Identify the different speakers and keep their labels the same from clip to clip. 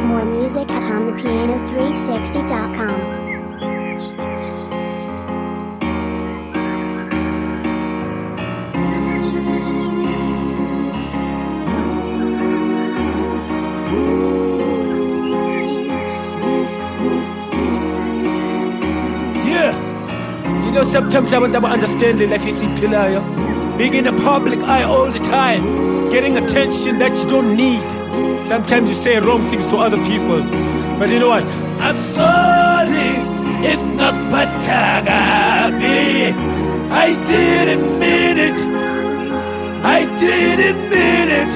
Speaker 1: More music at HumThePiano360.com.
Speaker 2: Sometimes I want to understand the life is in Pilaya. Being in the public eye all the time, getting attention that you don't need. Sometimes you say wrong things to other people. But you know what? I'm sorry if Nakpatagabi. I didn't mean it. I didn't mean it.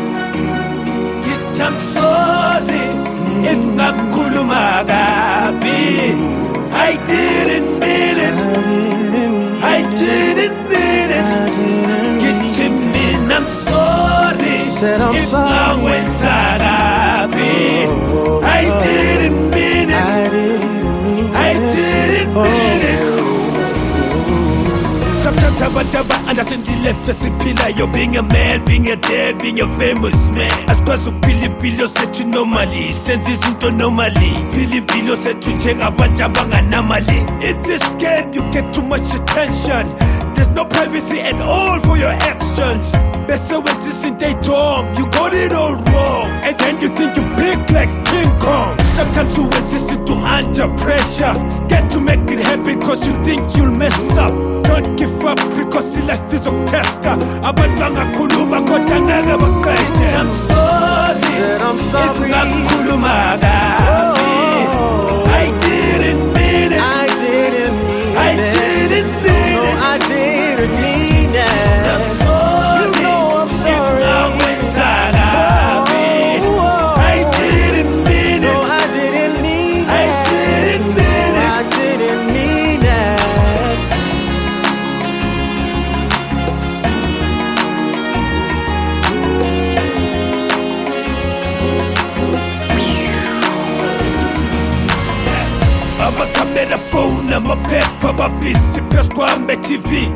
Speaker 2: I'm sorry if Nakulumagabi. I didn't mean it. I didn't mean it. Get him in, I'm sorry.
Speaker 3: Said I'm sorry.
Speaker 2: I didn't mean it. I didn't mean it. Sometimes I wonder understand the left as a pillar. You're being a man, being a dad, being a famous man. As cause of Pilipilo said to normally, sense isn't normally. Pilipilo said to check a bantabang anomaly. In this game, you get too much attention. There's no privacy at all for your actions. Better when this in daytime, you got it all wrong. And then you think you're big like King Kong. Sometimes you resist to under pressure. Scared to make it happen cause you think you'll mess up. Don't give up because life is a tester. I'm sorry. I didn't mean it. I didn't mean it. I'm sorry. You know I'm sorry. I didn't mean it. No, I didn't mean it. I didn't mean it. I didn't mean it. I'm a camera phone, I'm a paper, I'm busy, I'm a TV.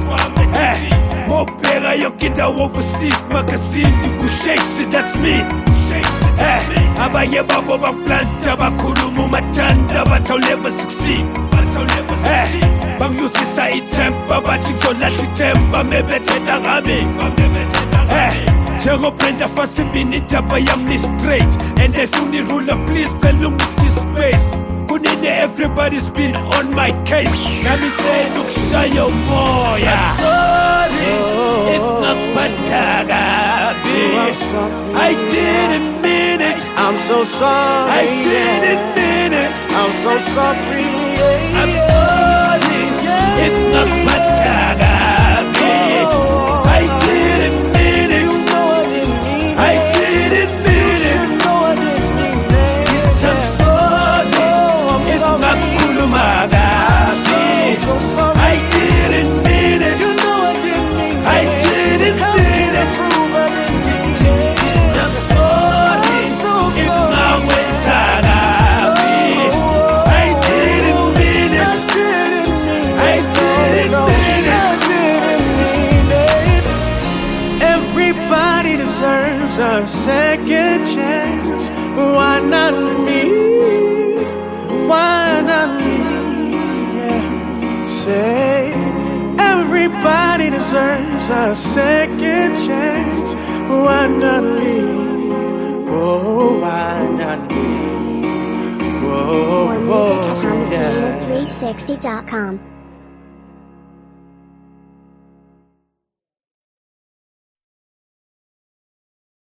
Speaker 2: Mopera yokinda overseas magazine, you could shake it, that's me. Abanye babo baplanta bakulumu matanda, but I'll never succeed. Bang usisa itempa, but it's so lati tempa, maybe tetagami. Jango prenda fast minute, but I'm straight. And if you need ruler, please tell them this space. Everybody's been on my case. Let me say, look shy your boy. I'm sorry if Nakpatagabi. I didn't mean it.
Speaker 3: I'm so sorry.
Speaker 2: I didn't mean it.
Speaker 3: I'm so sorry.
Speaker 2: I'm sorry if Nakpatagabi. I didn't mean it. I didn't mean it. I'm sorry. I didn't mean it.
Speaker 3: You know I didn't mean it.
Speaker 2: I didn't mean it. I'm sorry. If I went I didn't mean it. I didn't mean it.
Speaker 3: Everybody deserves a second chance. Why not me? Why not me? Say everybody deserves a second chance. Why not me? Oh, why not me?
Speaker 1: More music at HumThePiano360.com.